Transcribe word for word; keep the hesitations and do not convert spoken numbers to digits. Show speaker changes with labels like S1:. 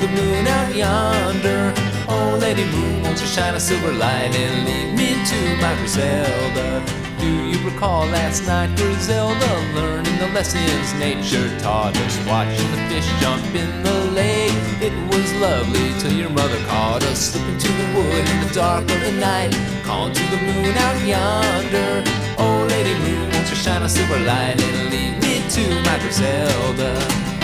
S1: the moon out yonder. Oh, Lady Moon, won't you shine a silver light and lead me to my Griselda? Do you recall last night, Griselda, learning the lessons nature taught us, watching the fish jump in the lake? It was lovely till your mother caught us slipping to the wood in the dark of the night, calling to the moon out yonder. Oh, Lady Moon, won't you shine a silver light and lead me to my Griselda?